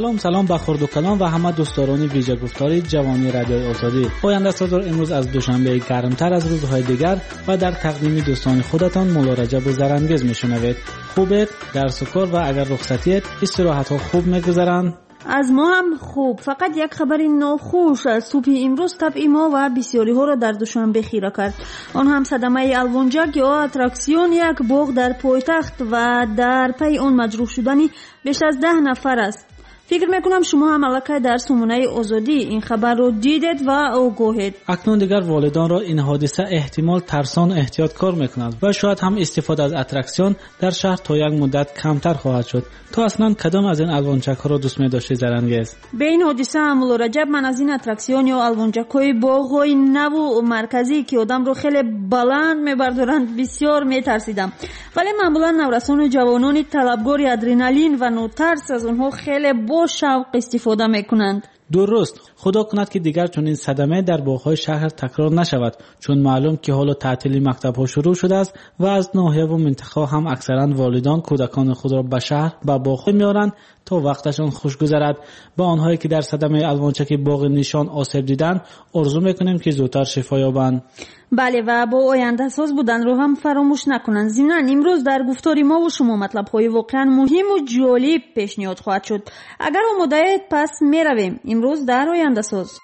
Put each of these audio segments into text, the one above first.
سلام به خرد و کلام و همه دوستداران ویژه گفتاری جوانی رادیوی آزادی. آینده سازور امروز از دوشنبه گرمتر از روزهای دیگر و در تقدیم دوستان خودتان مولا رجب و زرانگیز میشنوید. خوبید؟ درس و کار و اگر رخصتیت استراحت ها خوب میگذرند؟ از ما هم خوب. فقط یک خبر ناخوش از صبح امروز طبع ما و بسیاری ها را در دوشنبه خیره کرد. آن هم صدمه الونجک یا اتراکسیون یک باغ در پایتخت و در پی آن مجروح شدنی بیش از 10 نفر است. فکر میکنم شما هم الکی در سمونه آزادی این خبر رو دیدید و آگاهید. اکنون دیگر والدان را این حادثه احتمال ترسان احتیاط میکنند و شاید هم استفاده از اتراکسیون در شهر تا یک مدت کمتر خواهد شد. تو اصلا کدام از این الوانچک ها را دوست می‌داشتی زرانگیز؟ به این حادثه مولا رجب من از این اتراکسیون یا الوانچک های باغ‌های نو و مرکزی که آدم رو خیلی بلند میبردارند بسیار میترسیدم. ولی معمولا نورسان و جوانان طلبگار ادرنالین و نوترس از اونها خیلی با شوق استفاده میکنند. درست. خدا کند که دیگر چون این صدمه در باغ‌های شهر تکرار نشود، چون معلوم که حالا تعطیلی مکتب‌ها شروع شده است و از ناحیه و منطقه هم اکثرا والدان کودکان خود را به شهر به باغ‌ها میارند تا وقتشان خوش گذرد. با آنهایی که در صدمه الوانچک باغ نشان آسیب دیدند آرزو میکنیم که زودتر شفا یابند. بله و با آینده ساز بودن رو هم فراموش نکنند. ضمناً امروز در گفتاری ما و شما مطلب‌های واقعا مهم و جالب پیشنهاد خواهد شد. اگر آماده‌اید پس میرویم امروز در آینده ساز.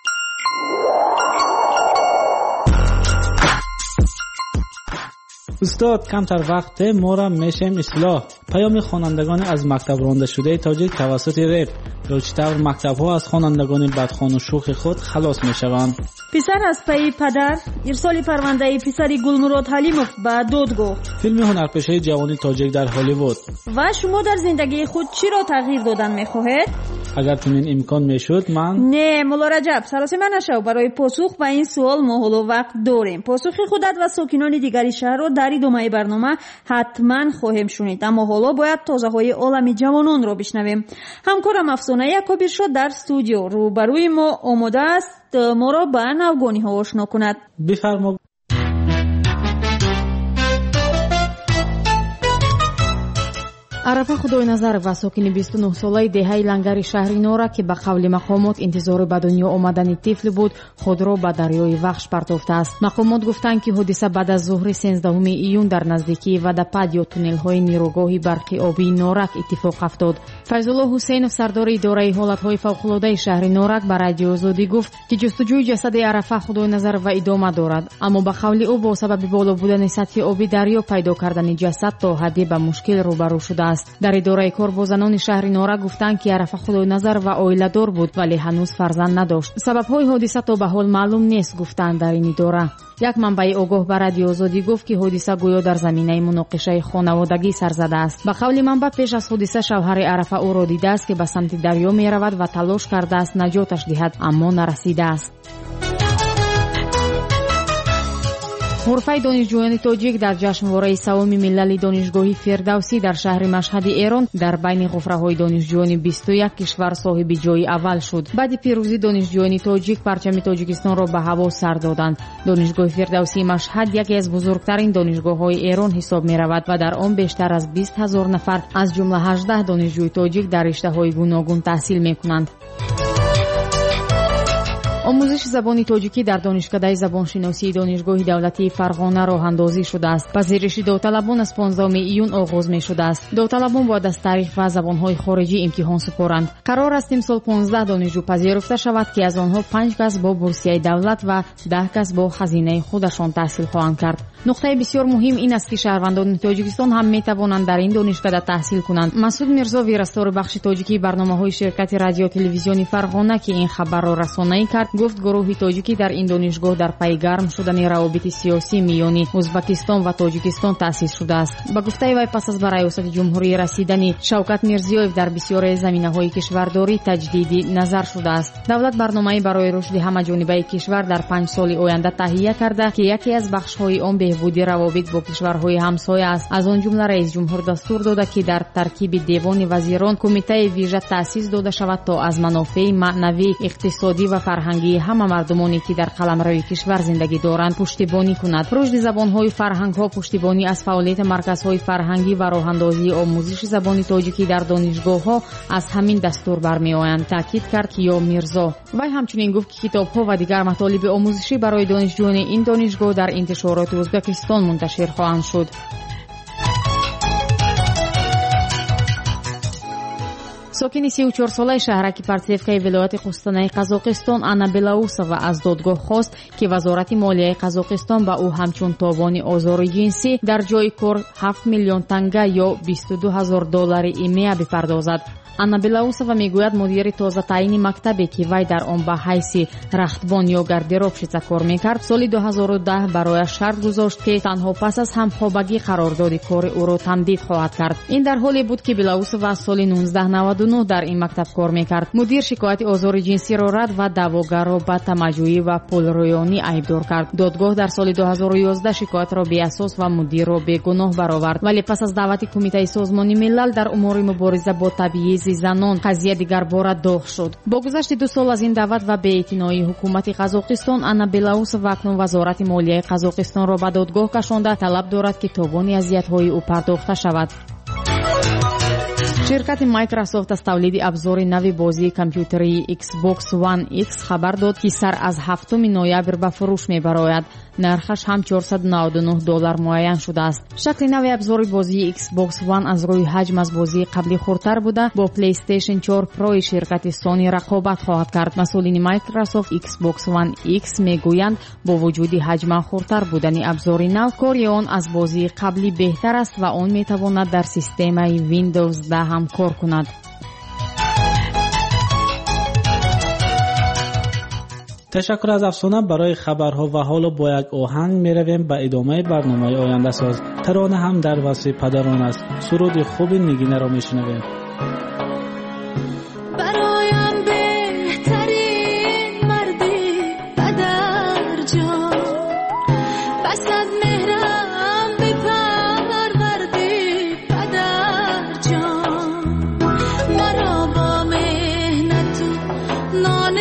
استاد کمتر وقت ما را میشیم اصلاح. پیام خوانندگان از مکتب رانده شده تاجیک توسط رپ یا چطور مکتب ها از خوانندگان بدخوان و شوخ خود خلاص میشوند. پسر از پی پدر ارسال پرونده پسر گلمراد حلیموف به دادگاه. فیلم هنرپیشه جوانی تاجیک در هالیوود. و شما در زندگی خود چی را تغییر دادن میخواهید؟ اگر چنین امکان میشد من نه مولا رجب سراسیمه نشو. برای پاسخ به این سوال ما حالا وقت داریم. پاسخ خودت و ساکنان دیگری شهر را در ادامه برنامه حتما خواهیم شنید. اما حالا باید تازه های عالم جوانان را بشنویم. همکارم افسانه یکابیر شد در استودیو روبروی ما آماده است ما را به نوگانی ها آشنا کند. بفرما. عرفه خدای نظر و ساکن 29 ساله دهه لنگری شهری نورا که به قول مقامات انتظار به دنیا آمدن طفل بود خود را به دریای وخش پرتافته است. مقامات گفتند که حادثه بعد از ظهر 13 ایون در نزدیکی ودپد یا تونل های نیروگاه برقی آبی نورک اتفاق افتاد. فیض الله حسینов سردار اداره حالت های فوق العاده شهر نورک به رادیو آزادی گفت که جستجوی جسد عرفه خدای نظر و ادامه دارد، اما به قول او با سبب بالا بودن سطح آبی دریا پیدا کردن جسد تا حدی به مشکل روبرو شده. در اداره کار با زنان شهر نورک گفتند که عرفه خدای نظر و عائله دار بود ولی هنوز فرزند نداشت. سبب های حادثه تا به حال معلوم نیست گفتند در این اداره. یک منبع آگاه به رادیو آزادی گفت که حادثه گویا در زمینه مناقشه خانوادگی سر زده است. به قول منبع پیش از حادثه شوهر عرفه او را دیده است که به سمت دریا می رود و تلاش کرده است نجاتش دهد اما نرسیده است. غرفه دانشجویان تاجیک در جشنواره سوم ملل دانشگاهی فردوسی در شهر مشهد ایران در بین غرفه‌های دانشجویان 21 کشور صاحب جای اول شد. بعد پیروزی دانشجویان تاجیک پرچم تاجیکستان را به هوا سر دادند. دانشگاه فردوسی مشهد یکی از بزرگترین دانشگاه‌های ایران حساب می‌رود و در آن بیشتر از 20,000 نفر از جمله 18 دانشجوی تاجیک در رشته‌های گوناگون تحصیل می‌کنند. آموزش زبان تاجیکی در دانشکده زبانشناسی دانشگاه دولتی فرغانه راه اندازی شده است. پذیرش داوطلبان از 15 ایون آغاز می شده است. داوطلبان باید از تاریخ و زبانهای خارجی امتحان سپارند. قرار است امسال 15 دانشجو پذیرفته شود که از آنها 5 کس با بورسیه دولت و 10 کس با خزینه خودشان تحصیل خواهند کرد. نکته بسیار مهم این است که شهروندان تاجیکستان هم می توانند در این دانشکده تحصیل کنند. مسعود میرزا ویراستار بخش تاجیکی برنامه‌های شرکت رادیو تلویزیونی فرغانه که این خبر را رسانه‌ای کرد گفت گروه تاجیکی در این دانشگاه در پی گرم شدن روابط سیاسی میانی ازبکستان و تاجیکستان تأسیس شده است. با گفته وی پس از به ریاست جمهوری رسیدن شوکت میرزیویف در بسیار زمینه‌های کشورداری تجدید نظر شده است. دولت برنامه‌ای برای رشد همه‌جانبه کشور در 5 سال آینده تهیه کرده که یکی از بخش‌های آن بهبودی روابط با کشورهای همسایه است. از آن جمله رئیس جمهور دستور داده که در ترکیب دیوان وزیران کمیته ویژه تأسیس داده شود تا از منافع معنوی، اقتصادی و فرهنگی фарҳангии ҳама мардумоне ки дар қаламрави кишвар зиндагӣ доранд пуштибонӣ кунад. рушди забонҳои фарҳангҳо пуштибонӣ аз фаъолияти марказҳои фарҳангӣ ва роҳандозии омӯзиши забони тоҷикӣ дар донишгоҳҳо аз ҳамин дастур бармеоянд, таъкид кард Киё Мирзо. вай ҳамчунин гуфт ки китобҳо ва дигар матолиби омӯзишӣ барои донишҷӯёни ин донишгоҳ дар интишороти Ӯзбекистон мунташир хоҳанд шуд. сокини 34-солаи шаҳраки Партсевкаи вилояти Қустанаи Қазоқистон Анна Белоусова аз додгоҳ хост ки вазорати молияи Қазоқистон ба ӯ ҳамчун тобони озору ҷинсӣ дар ҷойи кор 7 миллион танга ё $22,000 имея бипардозад. Анна Белоусова мегӯяд мудири тоза таъйини мактабе ки вай дар он ба ҳайси рахтбон ё гардеробшица кор мекард, соли 2010 барояш шарт гузошт ки танҳо пас аз ҳамхобагӣ қарордоди кори ӯро тамдид хоҳад кард. ин дар ҳоле буд ки Белоусова аз соли 1999 дар ин мактаб кор мекард. мудир шикояти озори ҷинсиро рад ва даъвогарро ба тамаҷҷӯӣ ва пулрӯёнӣ айбдор кард. додгоҳ дар соли 2011 шикоятро беасос ва мудирро бегуноҳ баровард, вале пас аз даъвати Кумитаи Созмони Милал дар умури мубориза бо табъизи занон қазия дигар бора доғ шуд. бо гузашти 2 сол аз ин даъват ва беэътиноии ҳукумати Қазоқистон, Анна Белоусова акнун вазорати молияи Қазоқистонро ба додгоҳ кашонда талаб дорад ки тобони азиятҳои ӯ пардохта шавад. ширкати Microsoft аз тавлиди абзори нави бозии компютерии Xbox One X хабар дод ки сар аз 7 ноябр ба фурӯш мебарояд. нархаш ҳам $499 муайян шудааст. шакли нави абзори бозии Xbox One аз рӯи ҳаҷм аз бозии қаблӣ хурдтар буда, бо PlayStation 4 Pro-и ширкати Sony рақобат хоҳад кард. масъулини Microsoft Xbox One X мегӯянд бо вуҷуди ҳаҷман хурдтар будани абзори нав, кори он аз бозии қаблӣ беҳтар аст ва он метавонад дар системаи Windows 10 ҳам кор кунад. تشکر از افسانه برای خبرها و حالا با یک آهنگ میرویم به ادامه برنامه آینده ساز. ترانه هم در وصف پدران است. سرود خوب نگینه را میشنویم. برایم بهترین مردی پدر جان، بس از مهرم بپروردی پدر جان، مرا با مهنت نان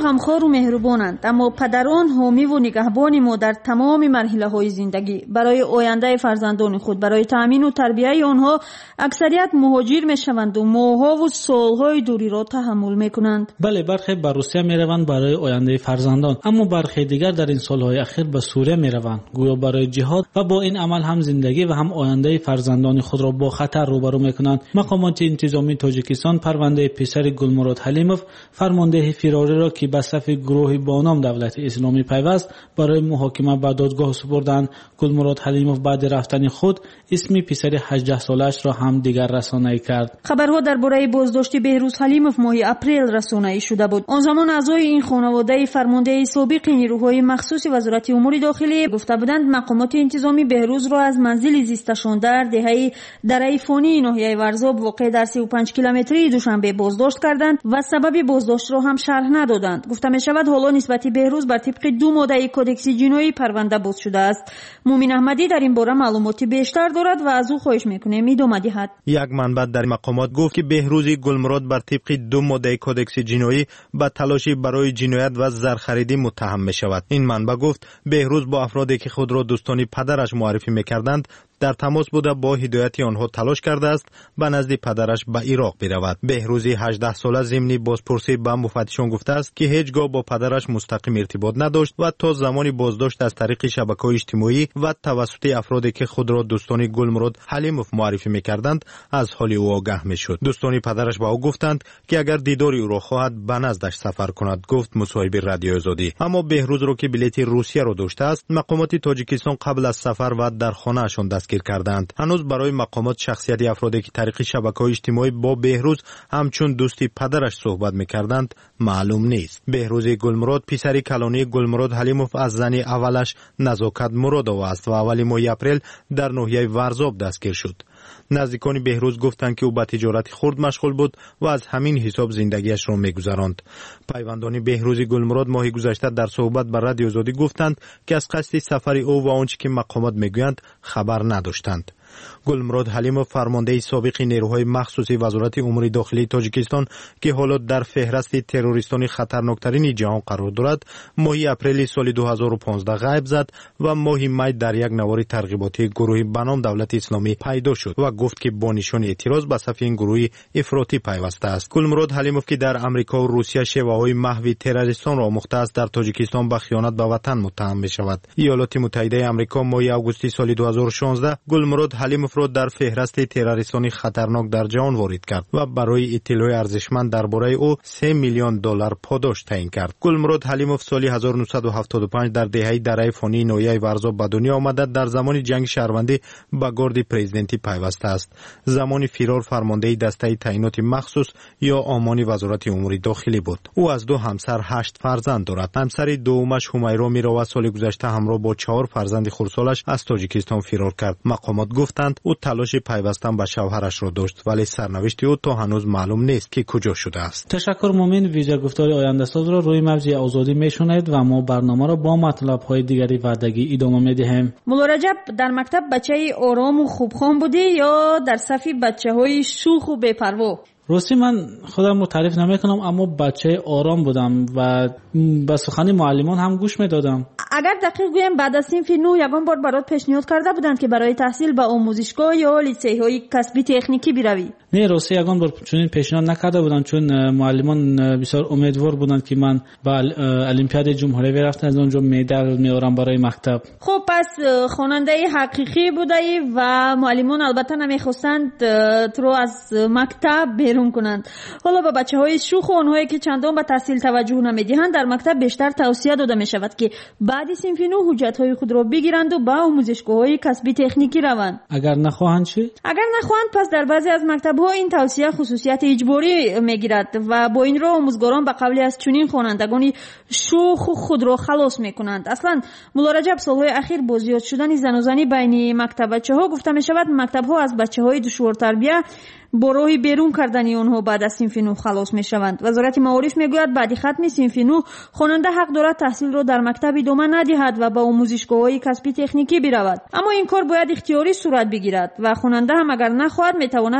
غمخوار و مهربانند، اما پدران حامی و نگهبان ما در تمام مرحله‌های زندگی. برای آینده فرزندان خود، برای تأمین و تربیت آنها اکثریت مهاجر میشوند و ماه‌ها و سال‌های دوری را تحمل میکنند. بله، برخی به روسیه میروند برای آینده فرزندان، اما برخی دیگر در این سال‌های اخیر به سوریه میروند، گویا برای جهاد، و با این عمل هم زندگی و هم آینده فرزندان خود را با خطر روبرو میکنند. مقامات انتظامی تاجیکستان پرونده پسر گلمراد حلیموف، فرمانده فراری را که به صف گروه با نام دولت اسلامی پیوست برای محاکمه به دادگاه سپردند. گلمراد حلیموف بعد رفتن خود اسم پسر 18 سالش را هم دیگر رسانه‌ای کرد. خبرها درباره بازداشت بهروز حلیموف ماه اپریل رسانه‌ای شده بود. آن زمان اعضای این خانواده فرمانده سابق نیروهای مخصوص وزارت امور داخلی گفته بودند مقامات انتظامی بهروز را از منزل زیستشان در دهه دره فانی ناحیه ورزاب واقع در 35 کیلومتری دوشنبه بازداشت کردند و سبب بازداشت را هم شرح ندادند. گفته می شود حالا نسبت بهروز بر طبق 2 ماده کدکس جنایی پرونده باز شده است. مومن احمدی در این باره معلومات بیشتر دارد و از او خواهش میکنیم ادامه دهد. یک منبع در مقامات گفت که بهروز گلمراد بر طبق 2 ماده کدکس جنایی به تلاشی برای جنایت و زرخریدی متهم می شود. این منبع گفت بهروز با افرادی که خود را دوستانی پدرش معرفی میکردند در تماس بوده، با هدایت آنها تلاش کرده است به نزد پدرش به عراق برود. بهروز 18 ساله ضمن بازپرسی به مفتشان گفته است که هیچگاه با پدرش مستقیم ارتباط نداشت و تا زمانی بازداشت از طریق شبکه‌های اجتماعی و توسط افرادی که خود را دوستانی گلمراد حلیموف معرفی میکردند از حال او آگاه میشد. دوستانی پدرش به او گفتند که اگر دیداری او را خواهد به نزدش سفر کند، گفت مصاحبه رادیو آزادی. اما بهروز را که بلیط روسیه را داشته است، مقامات تاجیکستان قبل از سفر و در خانه‌شان دستگیر کردند. هنوز برای مقامات شخصیت افرادی که طریق شبکه‌های اجتماعی با بهروز همچون دوستی پدرش صحبت می‌کردند معلوم نیست. بهروز گلمراد پسر کلانی گلمراد حلیموف از زن اولش نزاکت مرادووا است و اول ماه اپریل در ناحیه ورزاب دستگیر شد. نزدیکان بهروز گفتند که او به تجارت خرد مشغول بود و از همین حساب زندگیش را می‌گذراند. پیوندان بهروز گلمراد ماه گذشته در صحبت با رادیو آزادی گفتند که از قصد سفر او و آنچه که مقامات میگویند خبر نداشتند. گلمراد حلیموف فرمانده سابق نیروهای مخصوص وزارت امور داخلی تاجیکستان که حالا در فهرست تروریستان خطرناکترین جهان قرار دارد، ماه اپریل سال 2015 غیب زد و ماه می در یک نوار ترغیباتی گروهی به نام دولت اسلامی پیدا شد و گفت که با نشان اعتراض به صف این گروه افراطی پیوسته است. گلمراد حلیموف که در امریکا و روسیه شیوه‌های محو تروریستان را آموخته است، در تاجیکستان به خیانت به وطن متهم می شود. ایالات متحده آمریکا ماه آگوست سال 2016 گلمراد حلیموف را در فهرست تروریستان خطرناک در جهان وارد کرد و برای اطلاع ارزشمند درباره او 3 میلیون دلار پاداش تعیین کرد. گلمراد حلیموف سال 1975 در دهه دره فانی ناحیه ورزاب به دنیا آمده، در زمان جنگ شهروندی به گارد پرزیدنتی پیوسته است. زمان فرار فرمانده دسته تعیینات مخصوص یا آمان وزارت امور داخلی بود. او از 2 همسر 8 فرزند دارد. همسر دومش همیرا میروا سال گذشته همراه با 4 فرزند خردسالش از تاجیکستان فرار کرد. مقامات گفتند او تلاش پیوستن به شوهرش را داشت، ولی سرنوشت او تا هنوز معلوم نیست که کجا شده است. تشکر مومن. ویژه گفتار آینده ساز را روی موج آزادی میشنوید و ما برنامه را با مطلب‌های دیگری وعدگی ادامه میدهیم. مولا رجب، در مکتب بچه آرام و خوبخوان بودی یا در صف بچه‌های شوخ و بی‌پروا؟ راستی من خودم رو تعریف نمیکنم، اما بچه آرام بودم و به سخن معلمان هم گوش میدادم. اگر دقیق گویم بعد از صنف 9 یگان بار برات پیشنهاد کرده بودند که برای تحصیل به آموزشگاه یا لیسه‌های کسبی تکنیکی بروی؟ نه، راستی یگان بار چنین پیشنهاد نکرده بودند، چون معلمان بسیار امیدوار بودند که من به المپیاد جمهوری برفتم، از اونجا مدال میارم برای مکتب. خب پس خواننده حقیقی بودی و معلمان البته نمیخواستند تو رو از مکتب بیرون کنند. حالا به بچه‌های شوخ و اونهایی که چندان به تحصیل توجه نمیدهند در مکتب بیشتر توصیه داده می شود که بعد صنف 9 حجت‌های خود را بگیرند و به آموزشگاه‌های کسبی تکنیکی روند. اگر نخواهند چی؟ اگر نخواهند پس در بعضی از مکتب‌ها این توصیه خصوصیت اجباری میگیرد و با این راه آموزگاران به قبل از چنین خوانندگان شوخ خود را خلاص میکنند. اصلا مولا رجب سالهای اخیر با زیاد شدن زن و زنی بین مکتب بچه‌ها گفته می شود مکتب‌ها از بچه‌های دشوار تربیت با راهی بیرون کردن اونها بعد از صنف 9 خلاص می شوند. وزارت معارف میگوید بعد ختم صنف 9 خواننده حق دارد تحصیل را در مکتب ادامه ندهد و به آموزشگاه‌های کسبی تکنیکی برود، اما این کار باید اختیاری صورت بگیرد و خواننده هم اگر نخواهد میتواند در مکتب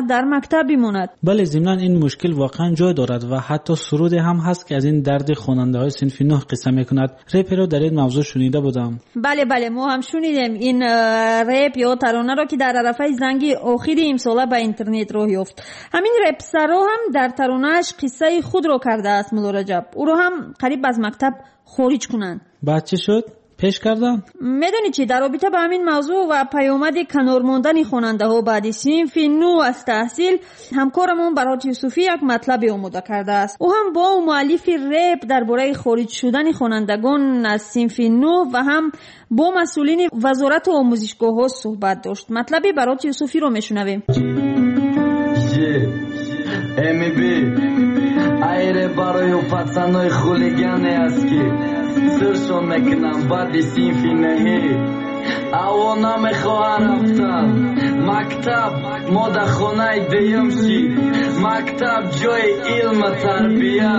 مکتب بماند. بله، ضمناً این مشکل واقعا جای دارد و حتی سرود هم هست که از این درد خواننده های صنف 9 قصه میکند. رپ رو در این موضوع شنیده بودم. بله ما هم شنیدیم این رپ یا ترانه را که در عرفه زنگ آخری امساله به اینترنت راه یافت. همین رپسرا هم در ترانه‌اش قصه خود را کرده است. مولا رجب او را هم قریب از مکتب خارج کنند. بعد چی شد؟ پیش کردم. میدونی چی، در رابطه با همین موضوع و پیامد کنار ماندن خواننده ها بعد صنف 9 از تحصیل، همکارمون برات یوسفی یک مطلب آماده کرده است. او هم با مؤلف رپ درباره خارج شدن خوانندگان از صنف 9 و هم با مسئولین وزارت آموزشگاه ها صحبت داشت. مطلبی برات یوسفی رو میشنویم. айре барои пацанои хулигане аст ки сиршон мекунам баъди синфи неҳӣ аво намехоҳам рафтан мактаб модахонаи дуюм шид мактаб ҷои илму тарбия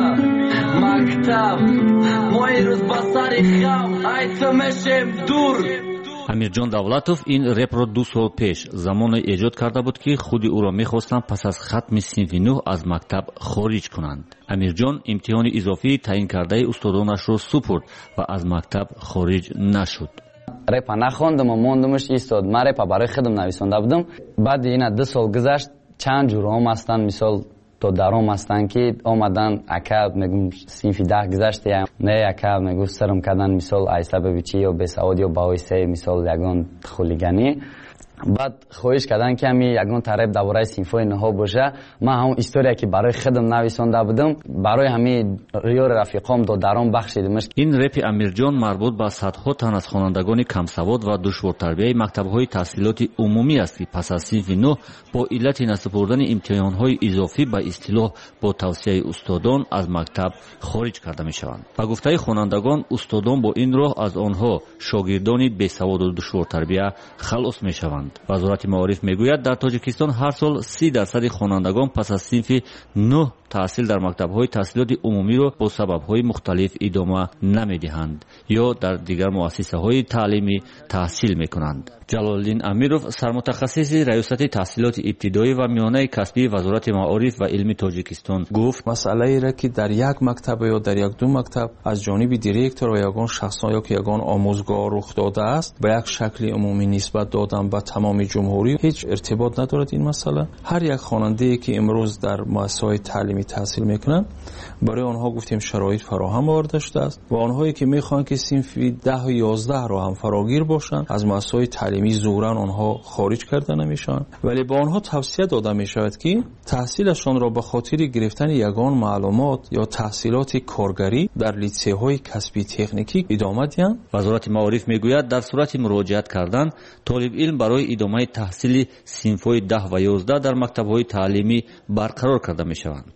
мактаб мо ирӯз ба сари хам ай ту мешем дур. амирҷон давлатов ин репро 2 сол пеш замоне эҷод карда буд ки худи ӯро мехостанд пас аз хатми синфи 9 аз мактаб хориҷ кунанд. амирҷон имтиҳони изофии таъин кардаи устодонашро супурд ва аз мактаб хориҷ нашуд. репа нахондам мондамш истод. ман репа барои худам нависонда будам. баъди ина 2 сол гузашт. чанд ҷуром ҳастанд, мисол то даром ҳастанд ки омадан ака мегум синфи 10 гузаште не ака мегу сирм кардан мисол ай сабаби чи ё бесавод ё баҳоисе мисол ягон хулиганӣ. баъд хоҳиш кардан ки ҳами ягон тареб дар бораи синфҳои ниҳо боша. ман ҳамон история ки барои худам нависонда будам барои ҳами ёри рафиқом додаром бахшидимаш. ин репи амирҷон марбут ба садҳо тан аз хонандагони камсавод ва душвортарбияи мактабҳои таҳсилоти умумӣ аст ки пас аз синфи 9 бо иллати насупурдани имтиҳонҳои изофӣ ба истилоҳ бо тавсияи устодон аз мактаб хориҷ карда мешаванд. ба гуфтаи хонандагон устодон бо ин роҳ аз онҳо шогирдони бесаводу душвортарбия халос мешаванд. вазорати маориф мегӯяд дар тоҷикистон ҳар сол 30% хонандагон пас аз синфи 9 таҳсил дар мактабҳои таҳсилоти умумиро бо сабабҳои мухталиф идома намедиҳанд ё дар дигар муассисаҳои таълимӣ таҳсил мекунанд. ҷалолиддин амиров сармутахассиси раёсати таҳсилоти ибтидоӣ ва миёнаи касбии вазорати маориф ва илми тоҷикистон гуфт: масъалаеро ки дар як мактаб ё дар як ду мактаб аз ҷониби директор ва ягон шахсон ё ки ягон омӯзгоҳ рух додааст ба як шакли умумӣ нисбат додан ба тамоми ҷумҳурӣ ҳеҷ иртибот надорад. ин масъала ҳар як хонандае ки имрӯз дар муассисаҳои таълимӣ таҳсил мекунанд барои онҳо гуфтем шароит фароҳам оварда шудааст ва онҳое ки мехоҳанд ки синфи 10 ё 11 ро ҳам фарогир бошанд аз муассисаҳои таълимӣ зуран онҳо хориҷ карда намешаванд, вале ба онҳо тавсия дода мешавад ки таҳсилашонро ба хотири гирифтани ягон маълумот ё таҳсилоти коргарӣ дар литсейҳои касби техникӣ идома диҳанд. вазорати маориф мегӯяд дар сурати муроҷиат кардан толибилм барои идомаи таҳсили синфҳои 10 ва 11 дар мактабҳои таълимӣ барқарор карда мешаванд.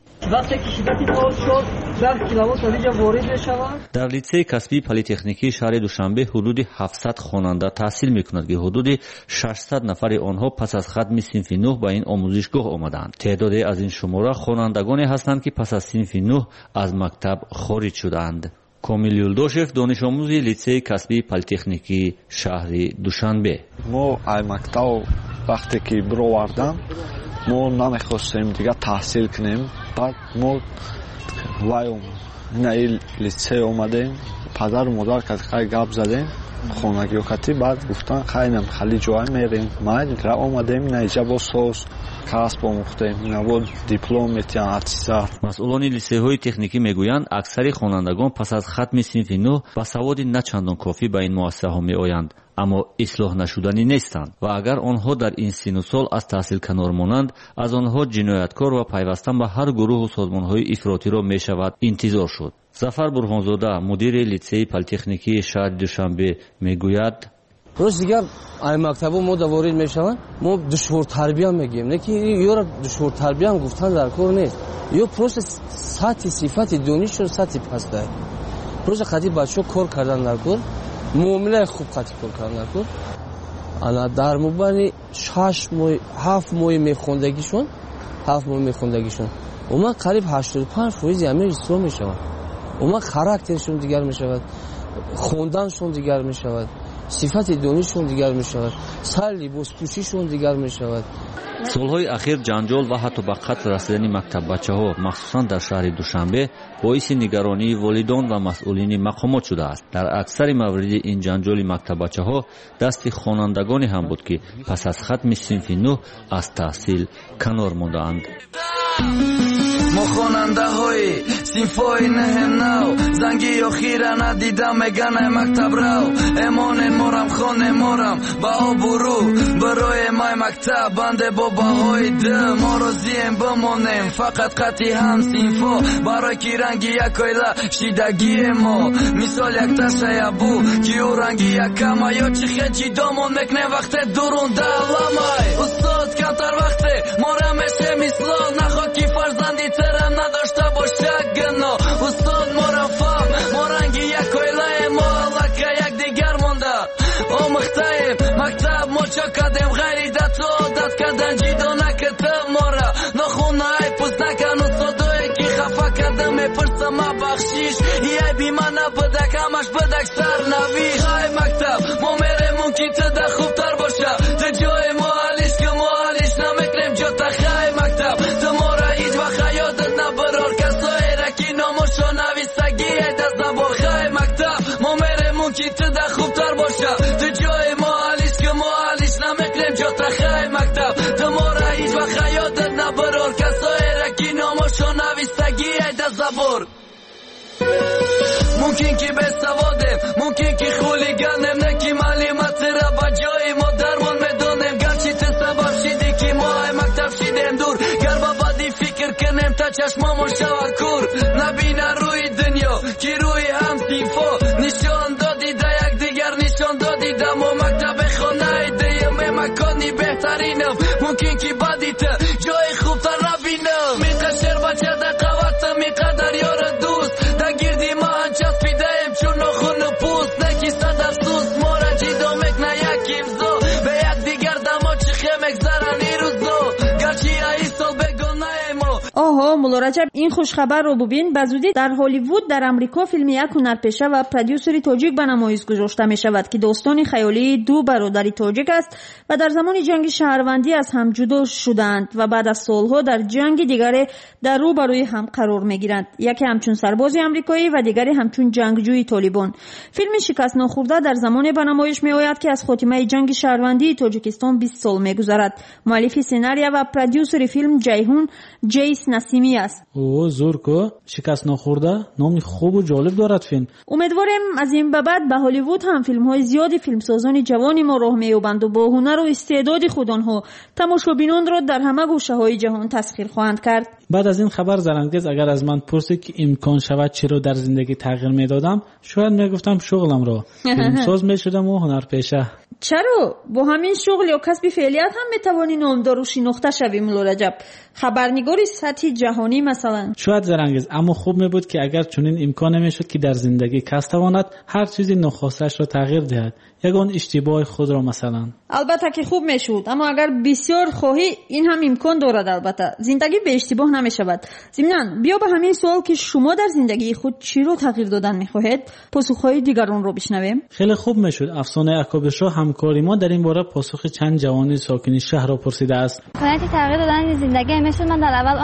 дар литсеи касбии политехникии шаҳри душанбе ҳудуди 700 хонанда таҳсил мекунад ки ҳудуди 600 нафари онҳо пас аз хатми синфи 9 ба ин омӯзишгоҳ омадаанд. теъдоде аз ин шумора хонандагоне ҳастанд ки пас аз синфи 9 аз мактаб хориҷ шудаанд. комил юлдошев донишомӯзи литсеи касбии политехникии шаҳри душанбе: мо ай мактаб вақте ки бировардам мо намехостем дига таҳсил кунем. баъд мо вай наи литсей омадем, падару модар катиқай гап задем хонагиёкатӣ. баъд гуфтан хайнам хали ҷоя мерем. майли ра омадем наиҷа бо соз касб омӯхтем, набо диплом метиҳан атистат. масъулони литсейҳои техникӣ мегӯянд аксари хонандагон пас аз хатми синфи 9 ба саводи начандон кофӣ ба ин муассисаҳо меоянд, аммо ислоҳ нашуданӣ нестанд ва агар онҳо дар ин сину сол аз таҳсил канор монанд, аз онҳо ҷинояткор ва пайвастан ба ҳар гурӯҳу созмонҳои ифротиро мешавад интизор шуд. зафар бурҳонзода мудири литсеи политехникии шаҳри душанбе мегӯяд: рӯз дигар ай мактабо мо даворид мешаванд, мо душвортарбия мегӯем, не ки ёра душвортарбияам гуфтан дар кор нест. ё просто сатҳи сифати донишшон сатҳи паст ай. просто қати бачаҳо кор кардан дар кор, муомилаи хуб қати кор кардан дар кор. ана дар мубайни 6 моҳ 7 моҳи мехондагишон умак қариб 85% ҳамаи ислоҳ мешаванд. умак характершон дигар мешавад, хонданшон дигар мешавад, صفت دانششون دیگر می شود، سر لباس پوشیشون دیگر می شود. солҳои ахир ҷанҷол ва ҳатто ба қатл расидани мактаббачаҳо махсусан дар шаҳри душанбе боиси нигаронии волидон ва масъулини мақомот шудааст. дар аксари мавриди ин ҷанҷоли мактаббачаҳо дасти хонандагоне ҳам буд ки пас аз хатми синфи 9 аз таҳсил канор мондаанд. мо хонандаҳои синфҳои неҳнав занги охира надидам меганай мактаб рав эмонен морам хоне морам ба обуру барои май мактаб банде бо баҳои дил мо розием бимонем фақат қатъи ҳам синфҳо барои ки ранги як оила шидагие мо мисол як ташая бу ки ӯ ранги якама ё чи хел ҷидомон мекунем вақте дурунда ламай устод камтар вақте мора меше мислол нахо ки фарзанди терам надошта бошад гано устод мора фам мо ранги як оилаем мо аллака як дигар монда омӯхтаем мактаб мо чо кардем ғайри дату одат кардан ҷидо накардам мора нохунаи пӯст накану содое ки хафа кардам мепурсам ма бахшиш иайби ман набудак ҳамаш будак сарнавиш хай мактаб мо мерем мумкин туда хубтар боша ту ҷои муаллиш ки муаллиш намекунем ҷота хай мактаб ту мора ҳеҷ вақт ҳаётат набарор касоера ки номошо навистагие даст забор хай мактаб мо мерем мумкин туда хубтар боша ту ҷои муаллиш ки муаллиш намекунем ҷота хай мактаб ту мора ҳеҷ вақт ҳаётат набарор касоера ки номошо навистагие даст забор мумкин ки бесаводем мумкин ки хулиганем не ки маълиматира ба ҷои мо дармон медонем гарчи ту сабаб шиди ки мо ай мактаб шидем дур гар ба баъди фикр кунем та чашмомон шавад кур набина рӯи дунё ки рӯи ҳам синфҳо нишон доди да якдигар нишон доди да мо мактаби хонаи дуюме макони беҳтаринам мумкин ки баъди ту ҷои хубтар набинам минқадр шер бача да қавата минқадр ёра дӯст да гирди маҳан часпидаем чун нохуну пӯст не ки сад афсӯс мора ҷидо мекна як имзо бе якдигар дамо чи хе мегзаран ин рӯзо гарчи аи сол бегонаем мо. оҳо мулло раҷаб ин хушхабарро бубин ба зудӣ дар ҳолливуд дар амрико филми як ҳунарпеша ва продюсери тоҷик ба намоиш гузошта мешавад ки достони хаёлии ду бародари тоҷик аст ва дар замони ҷанги шаҳрвандӣ аз ҳам ҷудо шудаанд ва баъд аз солҳо дар ҷанги дигаре дар рӯ ба рӯи ҳам қарор мегиранд яке ҳамчун сарбози амрикоӣ ва дигаре ҳамчун ҷангҷӯи толибон. филми шикаст нохӯрда дар замоне ба намоиш меояд ки аз хотимаи ҷанги шаҳрвандии тоҷикистон 20 сол мегузарад. муаллифи сценария ва продюсери филм ҷайҳун ҷейс насимӣ аст. о зурко шикаст нохӯрда номи хубу ҷолиб дорад филм. умедворем аз ин ба баъд ба ҳолливуд ҳам филмҳои зиёди филмсозони ҷавони мо роҳ меёбанду бо ҳунару истеъдоди худ онҳо тамошобинонро дар ҳама гӯшаҳои ҷаҳон тасхир хоҳанд кард. баъд аз ин хабар зарангез агар аз ман пурсед ки имкон шавад чиро дар зиндагӣ тағйир медодам шояд мегуфтам шуғламро филмсоз мешудаму ҳунарпеша. чаро бо ҳамин шуғл ё касби феълият ҳам метавонӣ номдору шинохта шавӣ мулло раҷаб хабарнигори сатҳи ҷаҳонӣ масалан. шояд зарангез аммо хуб мебуд ки агар чунин имкон намешуд ки дар зиндагӣ кас тавонад ҳар чизи нохостаашро тағйир диҳад ягон иштибоҳи худро масалан. албатта ки хуб мешуд аммо агар бисёр хоҳӣ ин ҳам имкон дорад. албатта зиндагӣ бе иштибоҳ намешавад. зимнан биё ба ҳамин суол ки шумо дар зиндагии худ чиро тағйир додан мехоҳед посухҳои дигаронро бишнавем. хеле хуб мешуд. афсонаи акобиршо ҳамкори мо дар ин бора посухи чанд ҷавони сокини шаҳрро пурсидааст. باید تغییر دادن زندگی میشد. من در اول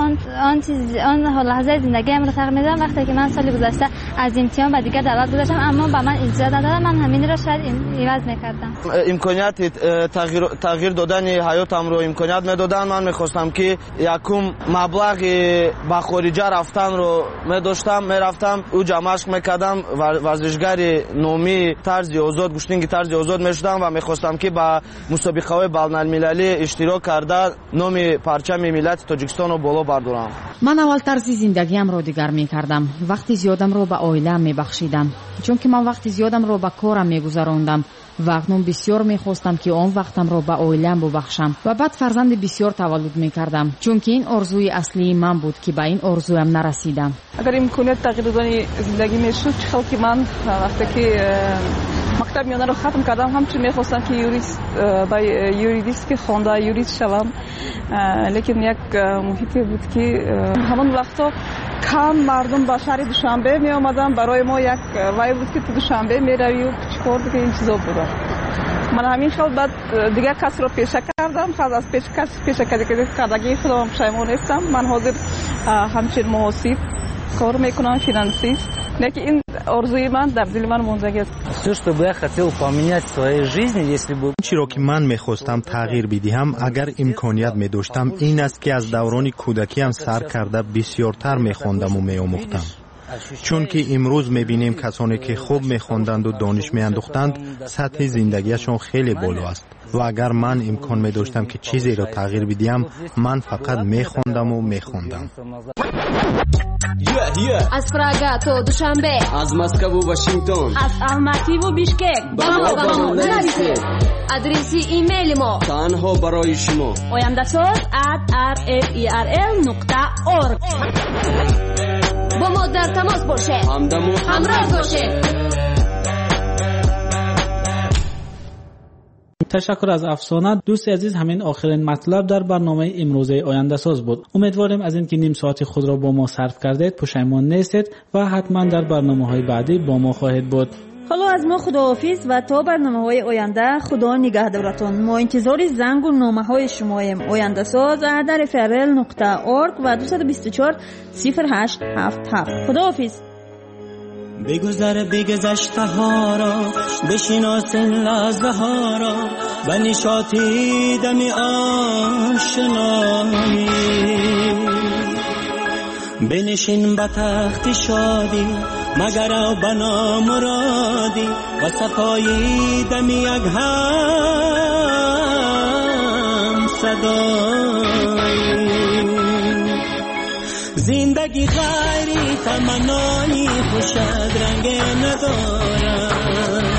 آن لحظه زندگیم رو تغییر میدادم وقتی که من سال گذشته از امتحان و دیگر دعوت گذاشتم اما با من اجازه ندادن. من همین رو شاید عوض میکردم. امکانیت تغییر دادن حیاتم رو امکانیت میدادن. من میخواستم که یکم مبلغ به خارج رفتن رو میداشتم میرفتم او جمعش میکردم ورزشگر نومی طرز آزاد گوشتنگ طرز آزاد میشدم و میخواستم که با مسابقه های بین‌المللی اشتراک کرده نام پرچم ملت توجیکستان رو بالا بردارم. من اول طرز زندگیم رو دیگر میکردم. وقتی زیادم رو به عائله‌ام میبخشیدم چون که من وقتی زیادم رو به کارم میگذراندم و اکنون بسیار میخواستم که آن وقتم رو به عائله‌ام ببخشم و بعد فرزند بسیار تولد میکردم چون که این آرزوی اصلی من بود که به این آرزویم نرسیدم. اگر امکانیت تغییر دادن زندگی میشد چه خلقی من وقتی که مکتب میانه رو ختم کردم همچنین میخواستم که یوریست که خوانده یوریست شوم لیکن یک محیطی بود که همان وقتا کم مردم با شهر دوشنبه می آمدن. برای ما یک وای بود که تو دوشنبه می روی و چیکار دیگه این چیزا بود. من همین خیلی بعد دیگه کس رو پیشه کردم، خیلی از پیشه کردگی خودم پشیمان نیستم. من حاضر همچین محاسب کار میکنم، فینانسیست. لیکن این آرزوی من در دل من موندگی است. Все, что бы я хотел поменять в своей жизни, если бы چیزی که من می‌خواستم تغییر بدهم اگر امکانیت می‌داشتم این است که از دوران کودکیم سر کرده بسیارتر می‌خواندم و می‌آموختم. چون که امروز می‌بینیم کسانی که خوب می‌خواندند و دانش می‌اندوختند سطح زندگیشان خیلی بالا است و اگر من امکان می‌داشتم که چیزی را تغییر بدهم من فقط می‌خواندم و می‌خواندم. از پراگا تا دوشنبه، از مسکو و واشنگتن، از الماتی و بیشکک با ما نویسید. آدرس ایمیل ما تنها برای شما oyandasaz@rferl.org. با ما در تماس باشید، همراه باشید. تشکر از افسانه. دوست عزیز، همین آخرین مطلب در برنامه امروزه آینده ساز بود. امیدواریم از اینکه نیم ساعت خود را با ما صرف کردید پشیمان نیستید و حتما در برنامه‌های بعدی با ما خواهید بود. حالا از ما خداحافظ و تا برنامه‌های آینده خدا نگهدارتون. ما انتظار زنگ و نامه‌های شماییم. آینده ساز @ferl.org و 224 0877. خداحافظ. بگذر بگذشته ها را، بشناسین لحظه ها را، و نشاطی دم آشنایی. بنشین به تخت شادی، مگر او بنا مرادی، و صفایی دم یک هم صدایی. زندگی غیری تمنایی خوشد رنگ ندارد،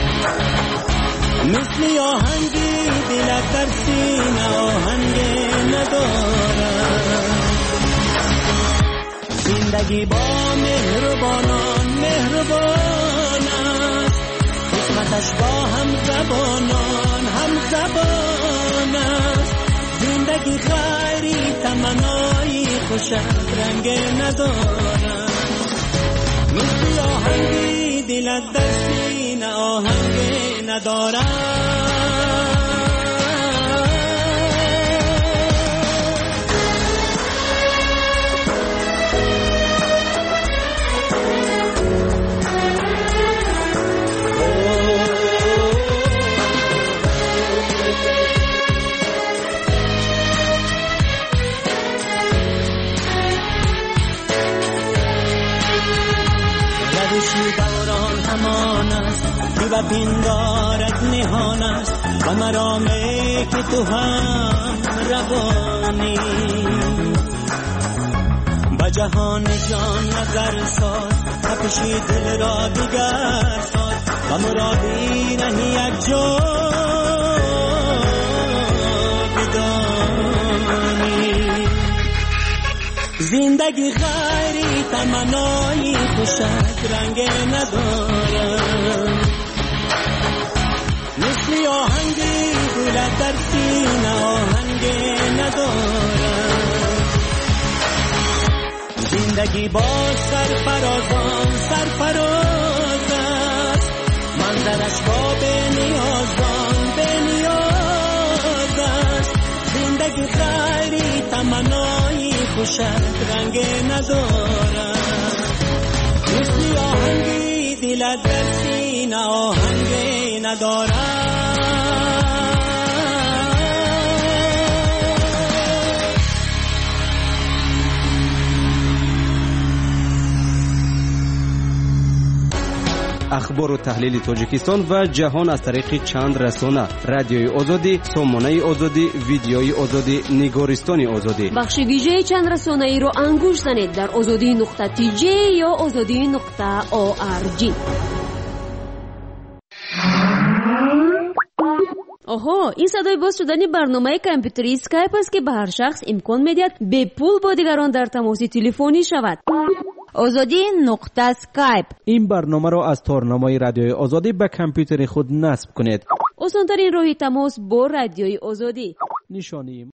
مثل آهنگی دلت در سینه آهنگ ندارد. زندگی با مهربانان مهربان است، قسمتش با هم زبان است. زندگی غیری تمنایی خوشت رنگ ندارد، مثل آهنگی دلت در سینه آهنگ ندارد. دوران همان است که و پندارت نهان است، و مرامه که تو هم روانی. با جهان جان نظر ساز، تپشی دل را دیگر ساز، و مرادی نهی یک جا بدانی. زندگی غیری تمنایی خوشت رنگ ندارد، مثل آهنگی دلت در سینه آهنگ ندارد. زندگی با سرفرازان سرفراز است، منظرش با بنیاز است. زندگی غیری تمنایی خوشت رنگ ندارد، مثل آهنگی دلت در سینه آهنگ ندارد. اخبار و تحلیل تاجیکستان و جهان از طریق چند رسانه: رادیوی آزادی، سامانه آزادی، ویدیوی آزادی، نگارستان آزادی. بخش ویژه چند رسانه‌ای رو انگوش زنید در azadi.tj یا azadi.org. آها، این صدای باز شدن برنامه کامپیوتری اسکایپ است که به هر شخص امکان می‌دهد به پول با دیگران در تماس تلفنی شود. azadi.skype. این برنامه را از تارنمای رادیوی آزادی به کامپیوتر خود نصب کنید. آسان‌ترین راه تماس با رادیوی آزادی. نشانی